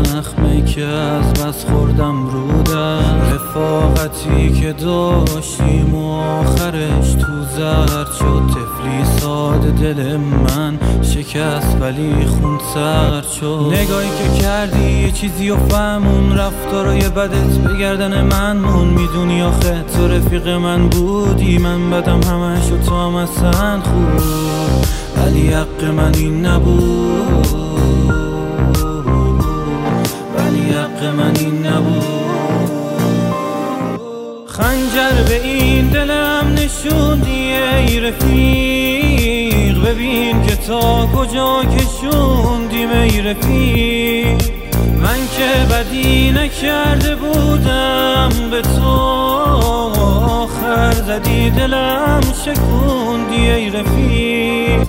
زخمی که از بس خوردم رودم، رفاقتی که داشتیم و آخرش تو زرد شد. طفلی ساده دل من شکست ولی خون سرد شد. نگاهی که کردی یه چیزی و فهمون، رفتارای بدت به گردن من مون. میدونی آخه تو رفیق من بودی، من بدم همش و تو هم اصلا خوب، ولی حق من این نبود، ولی حق من این نبود. خنجر به این دلم نشوندی ای رفیق، ببین که تا کجا کشوندیم ای رفیق. من که بدی نکرده بودم به تو، آخر زدی دلم شکوندی ای رفیق.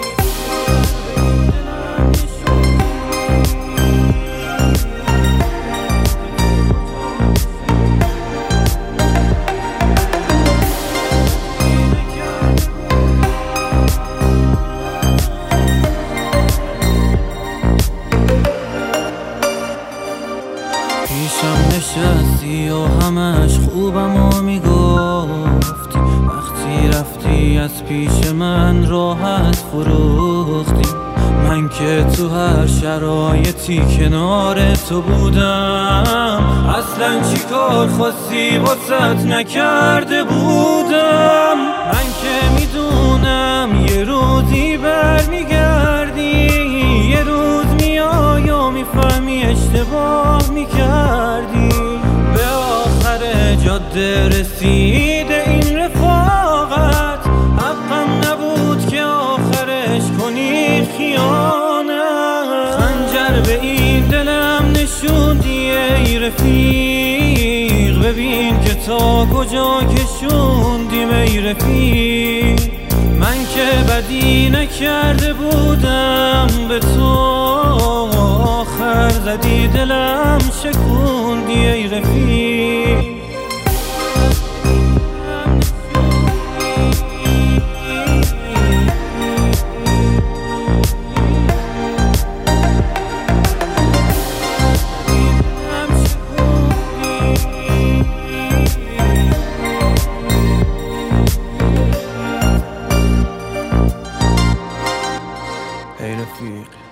پیشم نشستی و همش خوبم و میگفتی، وقتی رفتی از پیش من راحت فروختی. من که تو هر شرایطی کنار تو بودم، اصلا چی کار خواستی واسط نکرده بودم. من که میدونم یه روزی برمیگردی، یه روز میای و میفهمی اشتباه میکردی. به آخر جاده رسیده این رفاقت، حقم نبود که آخرش کنی خیانت. خنجر به این دلم نشوندی ای رفیق، ببین که تا کجا کشوندیم ای رفیق. من که بدی نکرده بودم به تو، آخر زدی دلم شکوندی ای رفیق. Hey رفیق.